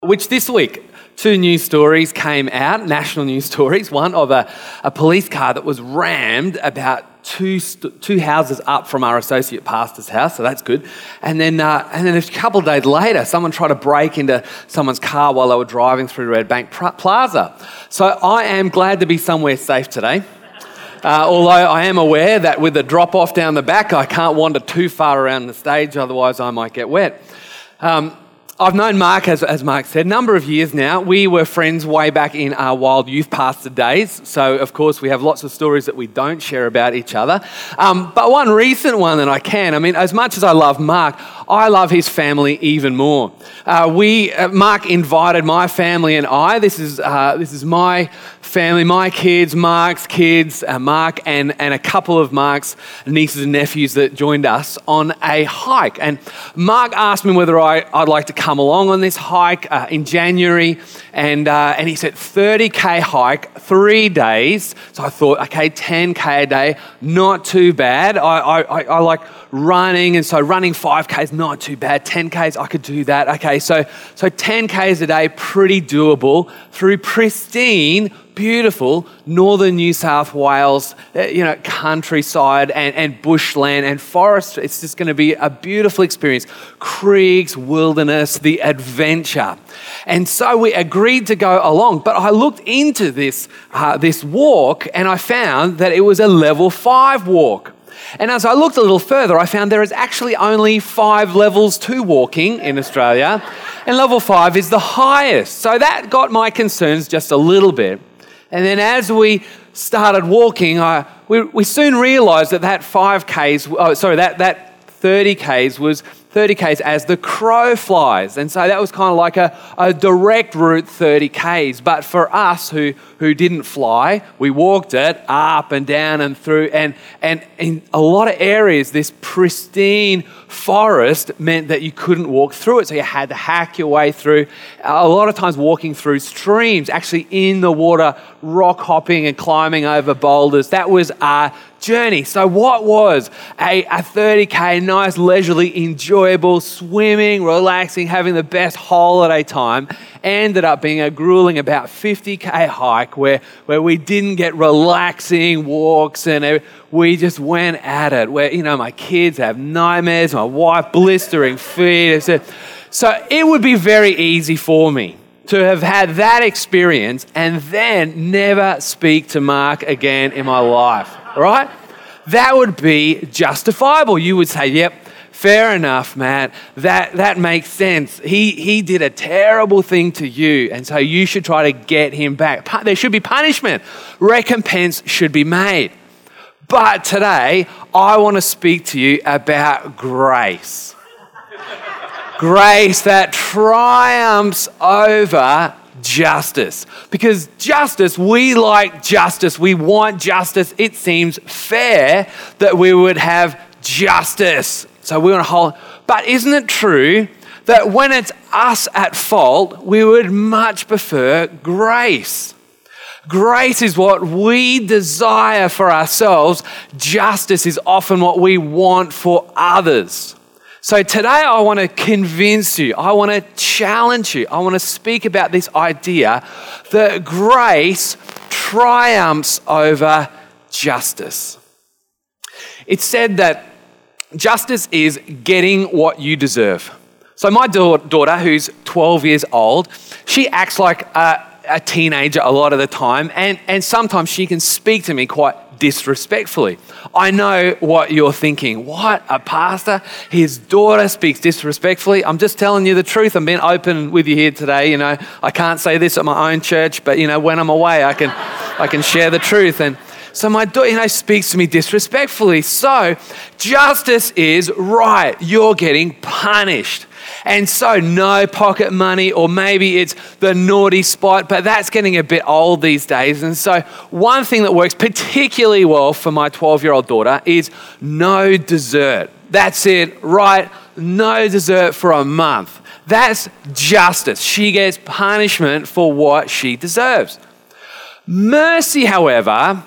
Which this week, two news stories came out, national news stories. One of a police car that was rammed about two houses up from our associate pastor's house, so that's good. And then a couple of days later, someone tried to break into someone's car while they were driving through Red Bank Plaza. So I am glad to be somewhere safe today. Although I am aware that with the drop-off down the back, I can't wander too far around the stage, otherwise I might get wet. I've known Mark, as Mark said, a number of years now. We were friends way back in our wild youth pastor days. So, of course, we have lots of stories that we don't share about each other. But one recent one that I can, as much as I love Mark, I love his family even more. Mark invited my family and I, this is my family, my kids, Mark's kids, Mark and a couple of Mark's nieces and nephews that joined us on a hike. And Mark asked me whether I'd like to come along on this hike in January, and he said 30k hike, 3 days. So I thought, okay, 10k a day, not too bad. I like running, and so running 5k is not too bad. 10k's, I could do that. Okay, so 10k's a day, pretty doable through pristine, beautiful northern New South Wales, countryside and bushland and forest. It's just going to be a beautiful experience. Creeks, wilderness, the adventure. And so we agreed to go along. But I looked into this walk and I found that it was a level 5 walk. And as I looked a little further, I found there is actually only 5 levels to walking in Australia, and level 5 is the highest. So that got my concerns just a little bit. And then as we started walking, we soon realised that 30k's was 30k's as the crow flies. And so that was kind of like a direct route 30k's. But for us who didn't fly, we walked it up and down and through. And in a lot of areas, this pristine forest meant that you couldn't walk through it. So you had to hack your way through. A lot of times walking through streams, actually in the water, rock hopping and climbing over boulders. That was our journey. So what was a 30k, nice, leisurely, enjoyable, swimming, relaxing, having the best holiday time, ended up being a grueling about 50k hike where we didn't get relaxing walks and we just went at it. Where, my kids have nightmares, my wife blistering feet. So it would be very easy for me to have had that experience and then never speak to Mark again in my life, right? That would be justifiable. You would say, yep, fair enough, Matt. That makes sense. He did a terrible thing to you, and so you should try to get him back. There should be punishment. Recompense should be made. But today, I want to speak to you about grace. Grace that triumphs over justice. Because justice, we like justice. We want justice. It seems fair that we would have justice. So we want to hold. But isn't it true that when it's us at fault, we would much prefer grace? Grace is what we desire for ourselves. Justice is often what we want for others. So today I want to convince you, I want to challenge you, I want to speak about this idea that grace triumphs over justice. It's said that justice is getting what you deserve. So my daughter, who's 12 years old, she acts like a teenager a lot of the time, and sometimes she can speak to me quite disrespectfully. I know what you're thinking. What, a pastor? His daughter speaks disrespectfully? I'm just telling you the truth. I'm being open with you here today. I can't say this at my own church, but when I'm away, I can share the truth. And so my daughter, speaks to me disrespectfully. So justice is right. You're getting punished. And so no pocket money, or maybe it's the naughty spot, but that's getting a bit old these days. And so one thing that works particularly well for my 12-year-old daughter is no dessert. That's it, right? No dessert for a month. That's justice. She gets punishment for what she deserves. Mercy, however,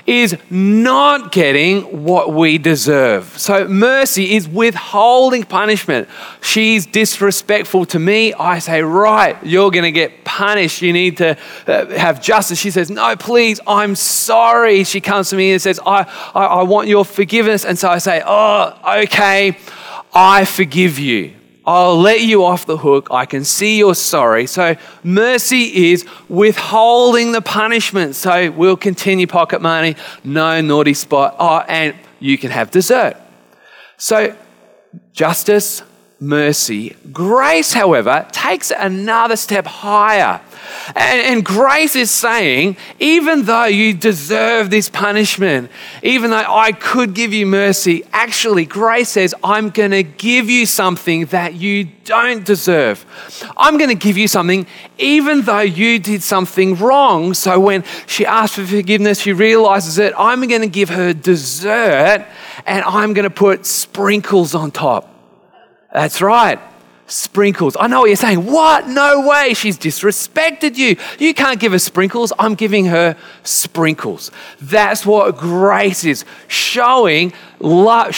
is not getting what we deserve. So mercy is withholding punishment. She's disrespectful to me. I say, right, you're going to get punished. You need to have justice. She says, no, please, I'm sorry. She comes to me and says, I want your forgiveness. And so I say, oh, okay, I forgive you. I'll let you off the hook. I can see you're sorry. So mercy is withholding the punishment. So we'll continue pocket money, no naughty spot. Oh, and you can have dessert. So justice, mercy. Grace, however, takes it another step higher. And grace is saying, even though you deserve this punishment, even though I could give you mercy, actually grace says, I'm going to give you something that you don't deserve. I'm going to give you something even though you did something wrong. So when she asks for forgiveness, she realizes it. I'm going to give her dessert and I'm going to put sprinkles on top. That's right. Sprinkles. I know what you're saying. What? No way. She's disrespected you. You can't give her sprinkles. I'm giving her sprinkles. That's what grace is. Showing love,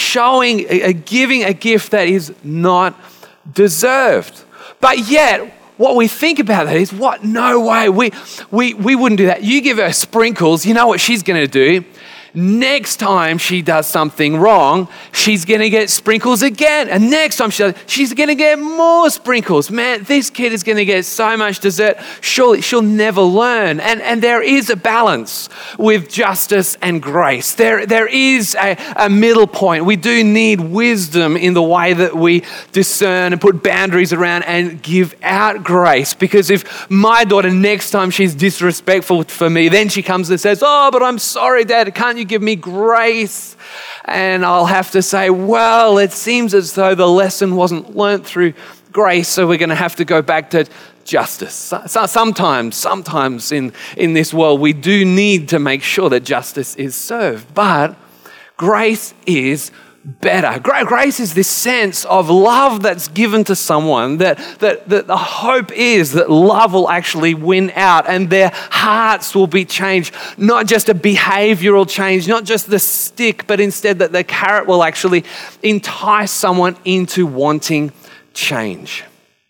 giving a gift that is not deserved. But yet, what we think about that is, what? No way. We wouldn't do that. You give her sprinkles. You know what she's going to do? Next time she does something wrong, she's going to get sprinkles again. And next time she's going to get more sprinkles. Man, this kid is going to get so much dessert. Surely she'll never learn. And there is a balance with justice and grace. There is a middle point. We do need wisdom in the way that we discern and put boundaries around and give out grace. Because if my daughter, next time she's disrespectful for me, then she comes and says, oh, but I'm sorry, Dad, can't you give me grace? And I'll have to say, well, it seems as though the lesson wasn't learnt through grace, so we're going to have to go back to justice. So sometimes in this world, we do need to make sure that justice is served, but grace is better. Grace is this sense of love that's given to someone, that the hope is that love will actually win out and their hearts will be changed. Not just a behavioral change, not just the stick, but instead that the carrot will actually entice someone into wanting change.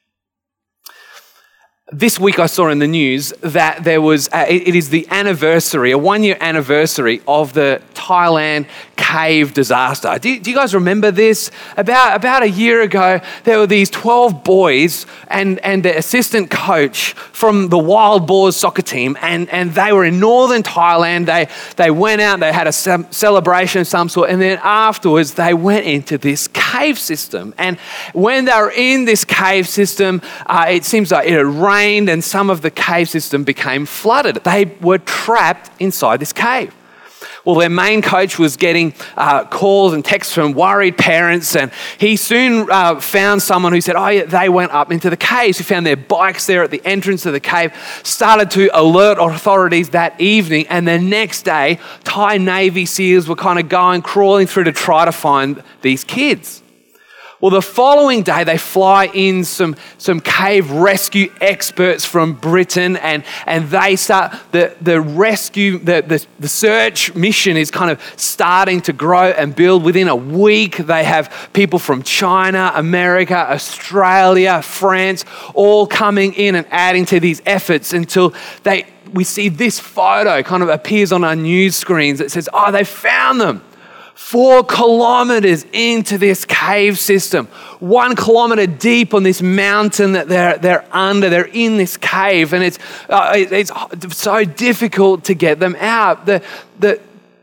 This week I saw in the news that there was, it is the anniversary, a 1-year anniversary of the Thailand cave disaster. Do you guys remember this? About a year ago, there were these 12 boys and the assistant coach from the Wild Boars soccer team, and they were in northern Thailand. They went out, they had a celebration of some sort, and then afterwards they went into this cave system. And when they were in this cave system, it seems like it had rained and some of the cave system became flooded. They were trapped inside this cave. Well, their main coach was getting calls and texts from worried parents, and he soon found someone who said, oh yeah, they went up into the caves. He found their bikes there at the entrance of the cave, started to alert authorities that evening, and the next day, Thai Navy SEALs were kind of crawling through to try to find these kids. Well, the following day, they fly in some cave rescue experts from Britain, and they start the rescue, the search mission is kind of starting to grow and build. Within a week, they have people from China, America, Australia, France, all coming in and adding to these efforts until we see this photo kind of appears on our news screens that says, oh, they found them. 4 kilometers into this cave system, 1 kilometer deep on this mountain that they're under. They're in this cave, and it's so difficult to get them out. The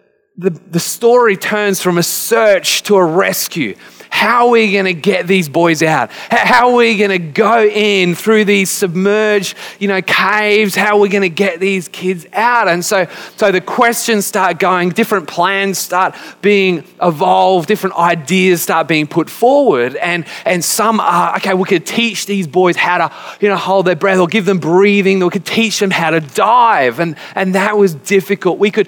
story turns from a search to a rescue. How are we going to get these boys out? How are we going to go in through these submerged, caves? How are we going to get these kids out? And so the questions start going, different plans start being evolved, different ideas start being put forward. And some are, okay, we could teach these boys how to, hold their breath or give them breathing. We could teach them how to dive. And that was difficult. We could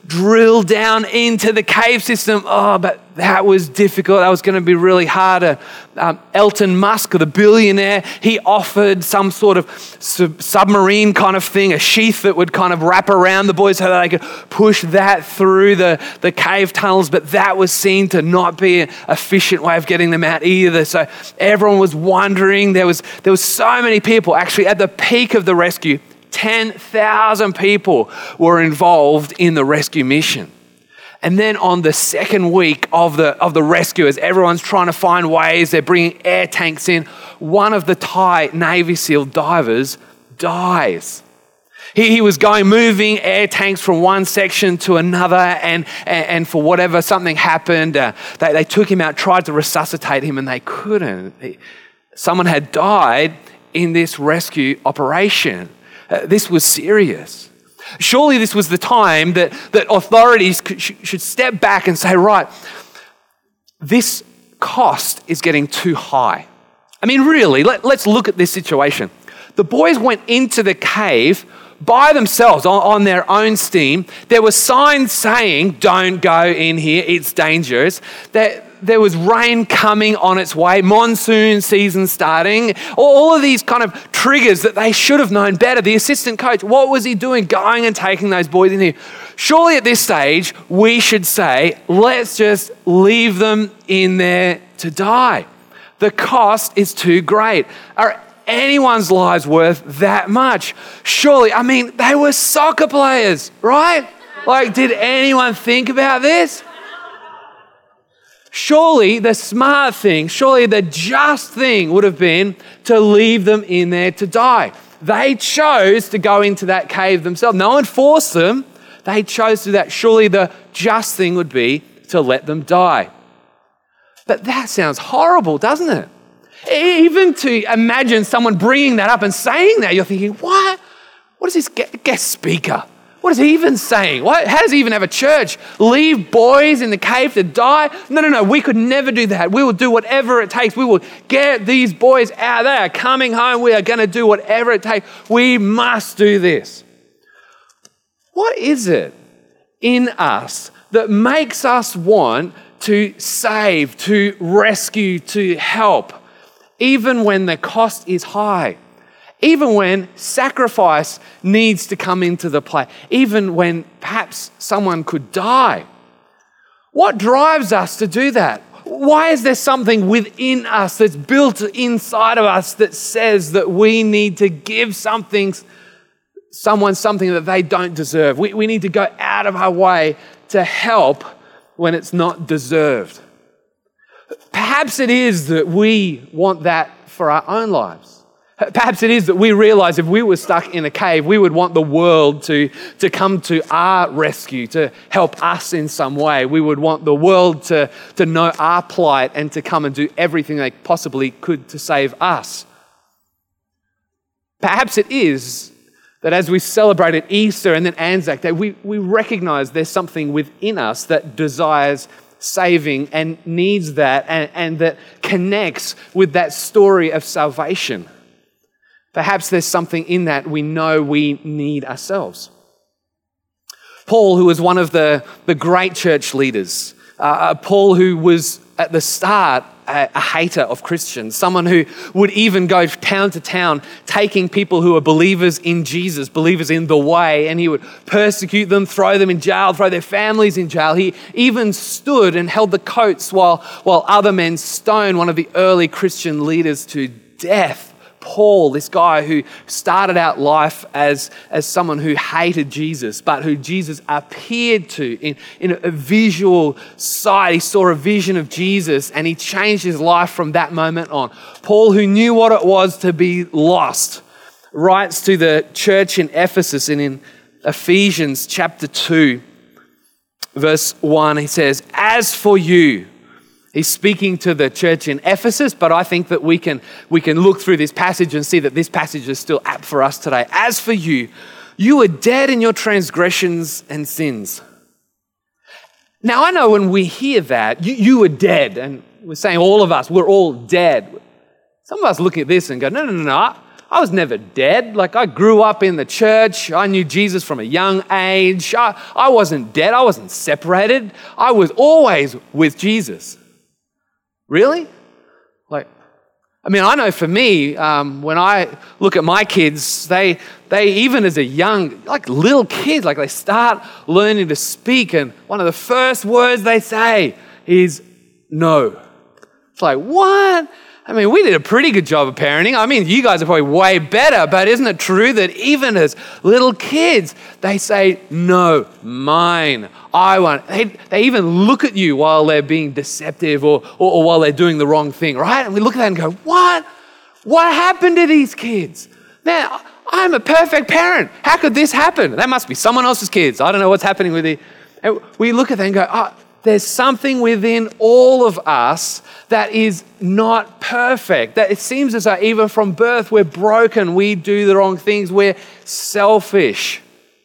drill down into the cave system. Oh, but that was difficult. That was going to be really hard. Elon Musk, the billionaire, he offered some sort of submarine kind of thing, a sheath that would kind of wrap around the boys so that they could push that through the cave tunnels. But that was seen to not be an efficient way of getting them out either. So everyone was wondering. There was so many people. Actually, at the peak of the rescue, 10,000 people were involved in the rescue mission. And then on the second week of the rescue, as everyone's trying to find ways, they're bringing air tanks in, one of the Thai Navy SEAL divers dies. He was moving air tanks from one section to another, and for whatever, something happened. They took him out, tried to resuscitate him, and they couldn't. Someone had died in this rescue operation. This was serious. Surely this was the time that authorities should step back and say, right, this cost is getting too high. I mean, really, let's look at this situation. The boys went into the cave by themselves on their own steam. There were signs saying, don't go in here, it's dangerous. There was rain coming on its way, monsoon season starting, all of these kind of triggers that they should have known better. The assistant coach, what was he doing going and taking those boys in here? Surely at this stage, we should say, let's just leave them in there to die. The cost is too great. Are anyone's lives worth that much? Surely, I mean, they were soccer players, right? Like, did anyone think about this? Surely the smart thing, surely the just thing would have been to leave them in there to die. They chose to go into that cave themselves. No one forced them. They chose to do that. Surely the just thing would be to let them die. But that sounds horrible, doesn't it? Even to imagine someone bringing that up and saying that, you're thinking, what? What is this guest speaker? What is he even saying? How does he even have a church? Leave boys in the cave to die? No. We could never do that. We will do whatever it takes. We will get these boys out. They are coming home. We are going to do whatever it takes. We must do this. What is it in us that makes us want to save, to rescue, to help, even when the cost is high? Even when sacrifice needs to come into the play, even when perhaps someone could die. What drives us to do that? Why is there something within us that's built inside of us that says that we need to give someone something that they don't deserve? We need to go out of our way to help when it's not deserved. Perhaps it is that we want that for our own lives. Perhaps it is that we realize if we were stuck in a cave, we would want the world to come to our rescue, to help us in some way. We would want the world to know our plight and to come and do everything they possibly could to save us. Perhaps it is that as we celebrated Easter and then Anzac Day, we recognize there's something within us that desires saving and needs that and that connects with that story of salvation. Perhaps there's something in that we know we need ourselves. Paul, who was one of the great church leaders, Paul, who was at the start a hater of Christians, someone who would even go town to town, taking people who are believers in Jesus, believers in the way, and he would persecute them, throw them in jail, throw their families in jail. He even stood and held the coats while other men stoned one of the early Christian leaders to death. Paul, this guy who started out life as someone who hated Jesus, but who Jesus appeared to in a visual sight. He saw a vision of Jesus and he changed his life from that moment on. Paul, who knew what it was to be lost, writes to the church in Ephesus, and in Ephesians chapter 2, verse 1, he says, "As for you," he's speaking to the church in Ephesus, but I think that we can look through this passage and see that this passage is still apt for us today. "As for you, you were dead in your transgressions and sins." Now, I know when we hear that, you were dead, and we're saying all of us, we're all dead. Some of us looking at this and go, no. I was never dead. Like, I grew up in the church. I knew Jesus from a young age. I wasn't dead. I wasn't separated. I was always with Jesus. Really? I know for me, when I look at my kids, they even as a young, like little kids, like they start learning to speak, and one of the first words they say is no. It's like, what? We did a pretty good job of parenting. You guys are probably way better, but isn't it true that even as little kids, they say, no, mine, I want. They even look at you while they're being deceptive or while they're doing the wrong thing, right? And we look at that and go, what? What happened to these kids? Man, I'm a perfect parent. How could this happen? That must be someone else's kids. I don't know what's happening with it. And we look at that and go, there's something within all of us that is not perfect. That it seems as though even from birth we're broken, we do the wrong things, we're selfish.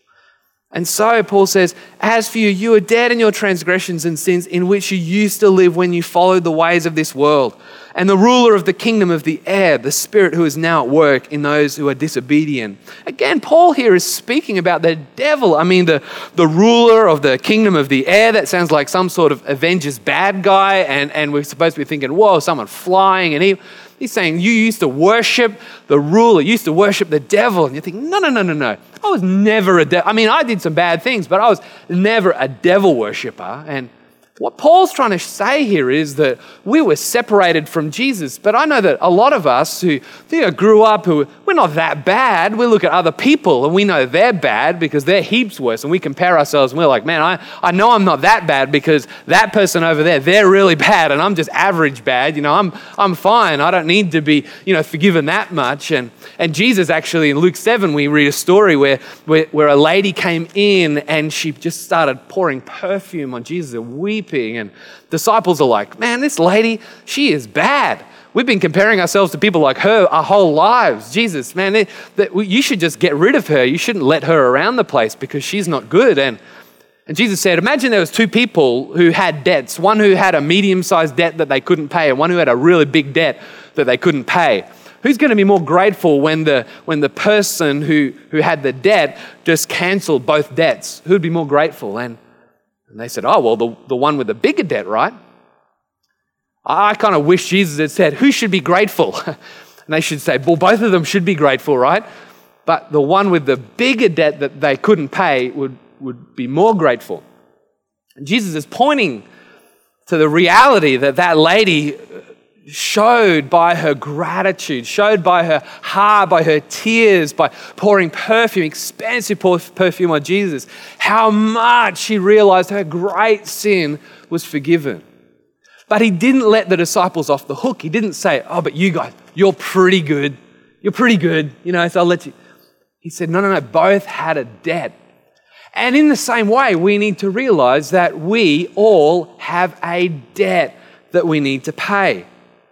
And so Paul says, as for you, you are dead in your transgressions and sins in which you used to live when you followed the ways of this world and the ruler of the kingdom of the air, the spirit who is now at work in those who are disobedient. Again, Paul here is speaking about the devil. The ruler of the kingdom of the air. That sounds like some sort of Avengers bad guy, and we're supposed to be thinking, whoa, someone flying and evil. He's saying you used to worship the ruler, you used to worship the devil. And you think, no. I was never a devil. I did some bad things, but I was never a devil worshiper. And what Paul's trying to say here is that we were separated from Jesus. But I know that a lot of us who grew up, we're not that bad. We look at other people and we know they're bad because they're heaps worse. And we compare ourselves and we're like, man, I know I'm not that bad because that person over there, they're really bad and I'm just average bad. I'm fine. I don't need to be, forgiven that much. And Jesus actually, in Luke 7, we read a story where a lady came in and she just started pouring perfume on Jesus and weeping. And disciples are like, man, this lady, she is bad. We've been comparing ourselves to people like her our whole lives. Jesus, man, you should just get rid of her. You shouldn't let her around the place because she's not good. And Jesus said, imagine there was two people who had debts, one who had a medium-sized debt that they couldn't pay and one who had a really big debt that they couldn't pay. Who's going to be more grateful when the person who had the debt just canceled both debts? Who'd be more grateful? And they said, oh, well, the one with the bigger debt, right? I kind of wish Jesus had said, who should be grateful? And they should say, well, both of them should be grateful, right? But the one with the bigger debt that they couldn't pay would be more grateful. And Jesus is pointing to the reality that lady showed by her gratitude, showed by her heart, by her tears, by pouring perfume, expensive perfume on Jesus, how much she realized her great sin was forgiven. But he didn't let the disciples off the hook. He didn't say, oh, but you guys, you're pretty good. You're pretty good, so I'll let you. He said, no, both had a debt. And in the same way, we need to realize that we all have a debt that we need to pay.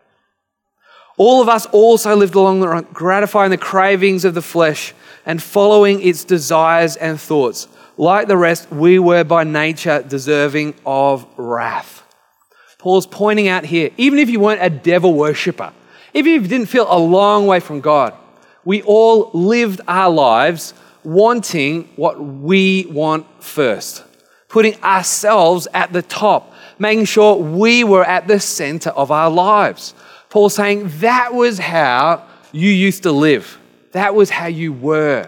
All of us also lived along the road, gratifying the cravings of the flesh and following its desires and thoughts. Like the rest, we were by nature deserving of wrath. Paul's pointing out here, even if you weren't a devil worshipper, if you didn't feel a long way from God, we all lived our lives wanting what we want first, putting ourselves at the top, making sure we were at the center of our lives. Paul's saying that was how you used to live. That was how you were.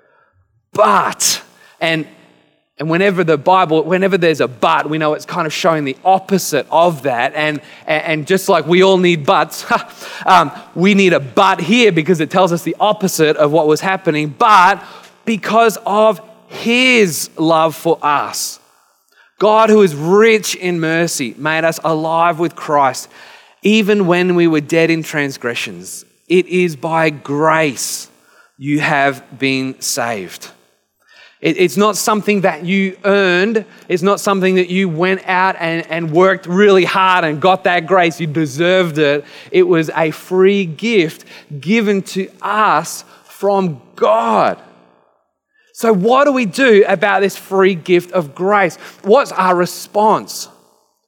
But, and whenever there's a but, we know it's kind of showing the opposite of that. And just like we all need buts, we need a but here because it tells us the opposite of what was happening. But because of his love for us, God, who is rich in mercy, made us alive with Christ, even when we were dead in transgressions. It is by grace you have been saved. It's not something that you earned. It's not something that you went out and worked really hard and got that grace. You deserved it. It was a free gift given to us from God. So what do we do about this free gift of grace? What's our response?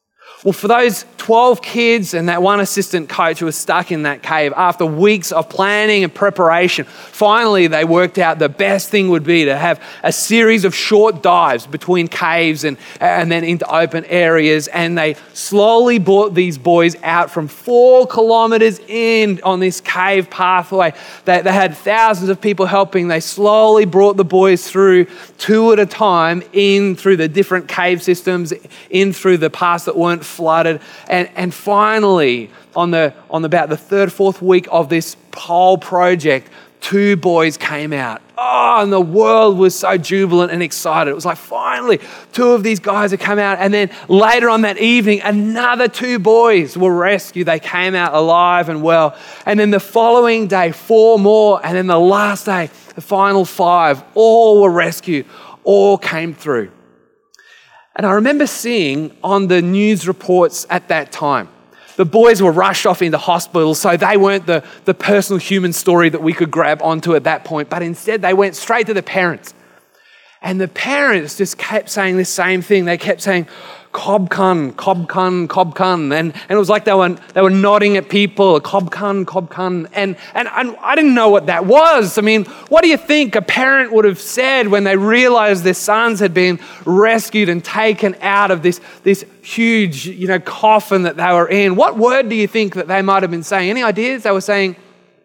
Well, for those 12 kids and that one assistant coach who was stuck in that cave, after weeks of planning and preparation, finally they worked out the best thing would be to have a series of short dives between caves and then into open areas. And they slowly brought these boys out from 4 kilometers in on this cave pathway. They had thousands of people helping. They slowly brought the boys through 2 at a time, in through the different cave systems, in through the parts that weren't flooded, and finally on about the 3rd, 4th week of this whole project, 2 boys came out. Oh, and the world was so jubilant and excited. It was like, finally 2 of these guys had come out. And then later on that evening, another 2 boys were rescued. They came out alive and well. And then the following day, 4 more. And then the last day, the final 5, all were rescued, all came through. And I remember seeing on the news reports at that time, the boys were rushed off into hospital, so they weren't the personal human story that we could grab onto at that point, but instead they went straight to the parents. And the parents just kept saying the same thing. They kept saying, Cobcun, Cobcun, Cobcun. And it was like they were nodding at people, Cobcun, Cobcun. And I didn't know what that was. I mean, what do you think a parent would have said when they realized their sons had been rescued and taken out of this huge, coffin that they were in? What word do you think that they might have been saying? Any ideas? They were saying,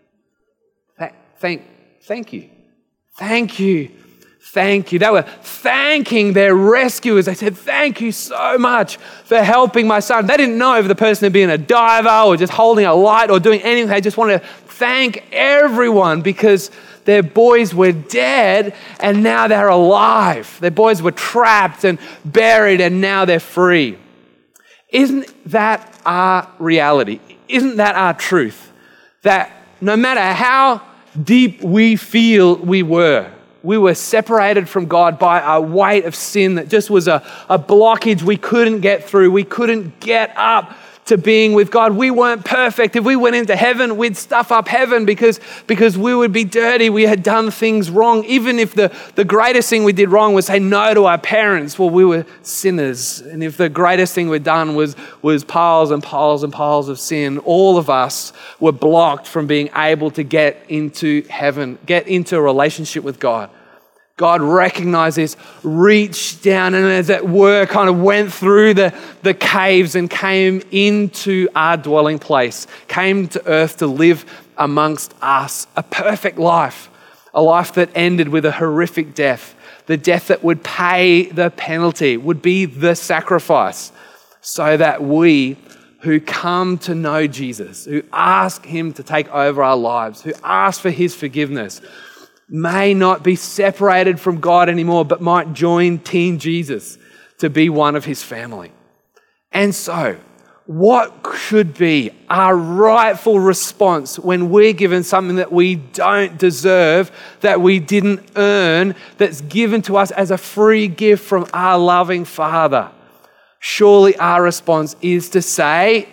thank you. Thank you. Thank you. They were thanking their rescuers. They said, thank you so much for helping my son. They didn't know if the person had been a diver or just holding a light or doing anything. They just wanted to thank everyone because their boys were dead and now they're alive. Their boys were trapped and buried and now they're free. Isn't that our reality? Isn't that our truth? That no matter how deep we feel we were separated from God by a weight of sin that just was a blockage we couldn't get through. We couldn't get up to being with God. We weren't perfect. If we went into heaven, we'd stuff up heaven because we would be dirty. We had done things wrong. Even if the greatest thing we did wrong was say no to our parents, well, we were sinners. And if the greatest thing we'd done was piles and piles and piles of sin, all of us were blocked from being able to get into heaven, get into a relationship with God. God recognized this, reached down, and as it were, kind of went through the caves and came into our dwelling place, came to earth to live amongst us, a perfect life, a life that ended with a horrific death, the death that would pay the penalty, would be the sacrifice, so that we who come to know Jesus, who ask him to take over our lives, who ask for his forgiveness, may not be separated from God anymore, but might join Team Jesus to be one of his family. And so, what should be our rightful response when we're given something that we don't deserve, that we didn't earn, that's given to us as a free gift from our loving Father? Surely our response is to say,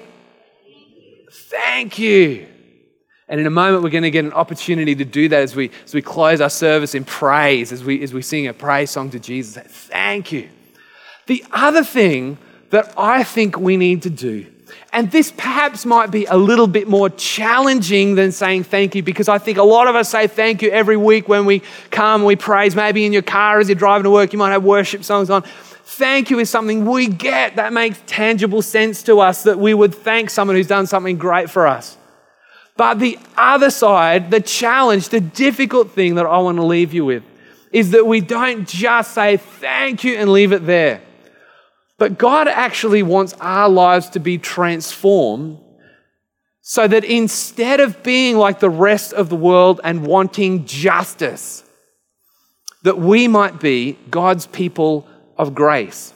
thank you. And in a moment, we're going to get an opportunity to do that as we close our service in praise, as we sing a praise song to Jesus. Thank you. The other thing that I think we need to do, and this perhaps might be a little bit more challenging than saying thank you, because I think a lot of us say thank you every week when we come, we praise. Maybe in your car as you're driving to work, you might have worship songs on. Thank you is something we get that makes tangible sense to us, that we would thank someone who's done something great for us. But the other side, the challenge, the difficult thing that I want to leave you with is that we don't just say thank you and leave it there. But God actually wants our lives to be transformed so that instead of being like the rest of the world and wanting justice, that we might be God's people of grace.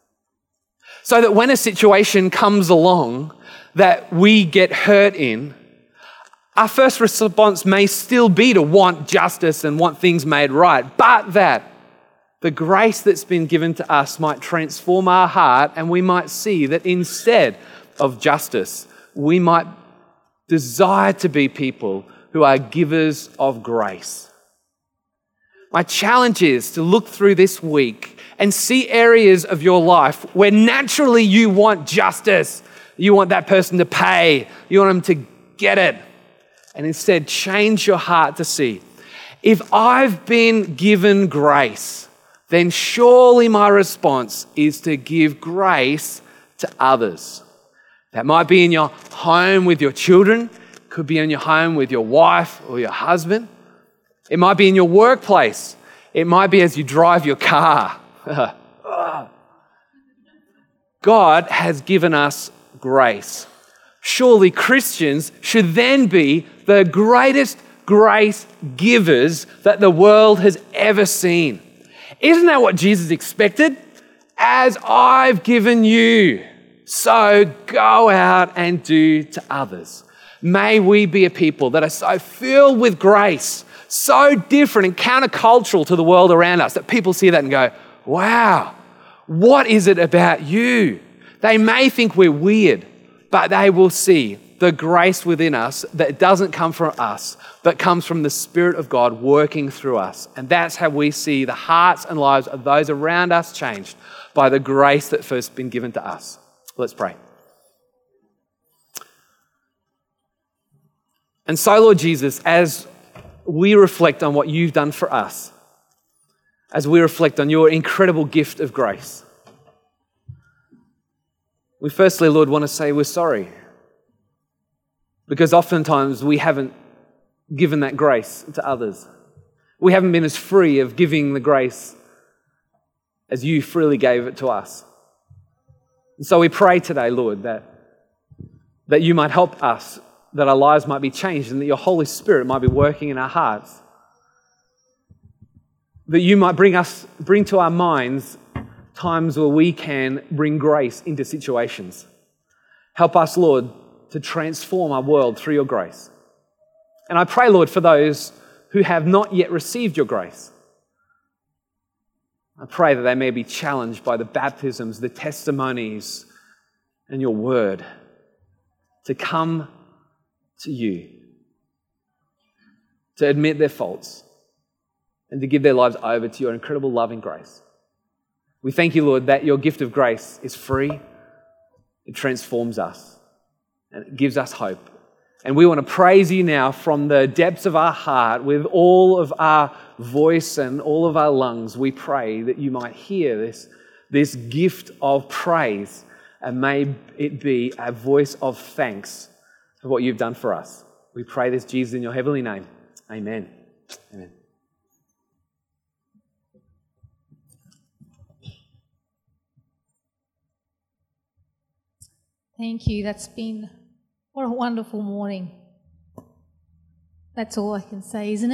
So that when a situation comes along that we get hurt in, our first response may still be to want justice and want things made right, but that the grace that's been given to us might transform our heart, and we might see that instead of justice, we might desire to be people who are givers of grace. My challenge is to look through this week and see areas of your life where naturally you want justice. You want that person to pay. You want them to get it. And instead, change your heart to see, if I've been given grace, then surely my response is to give grace to others. That might be in your home with your children, could be in your home with your wife or your husband. It might be in your workplace. It might be as you drive your car. God has given us grace. Surely Christians should then be the greatest grace givers that the world has ever seen. Isn't that what Jesus expected? As I've given you, so go out and do to others. May we be a people that are so filled with grace, so different and countercultural to the world around us, that people see that and go, wow, what is it about you? They may think we're weird, but they will see the grace within us that doesn't come from us, but comes from the Spirit of God working through us. And that's how we see the hearts and lives of those around us changed, by the grace that first been given to us. Let's pray. And so, Lord Jesus, as we reflect on what you've done for us, as we reflect on your incredible gift of grace, we firstly, Lord, want to say we're sorry. Because oftentimes we haven't given that grace to others. We haven't been as free of giving the grace as you freely gave it to us. And so we pray today, Lord, that you might help us, that our lives might be changed, and that your Holy Spirit might be working in our hearts. That you might bring to our minds times where we can bring grace into situations. Help us, Lord, to transform our world through your grace. And I pray, Lord, for those who have not yet received your grace. I pray that they may be challenged by the baptisms, the testimonies, and your word to come to you, to admit their faults, and to give their lives over to your incredible loving grace. We thank you, Lord, that your gift of grace is free, it transforms us, and it gives us hope. And we want to praise you now from the depths of our heart, with all of our voice and all of our lungs. We pray that you might hear this gift of praise, and may it be a voice of thanks for what you've done for us. We pray this, Jesus, in your heavenly name. Amen. Amen. Thank you. What a wonderful morning. That's all I can say, isn't it?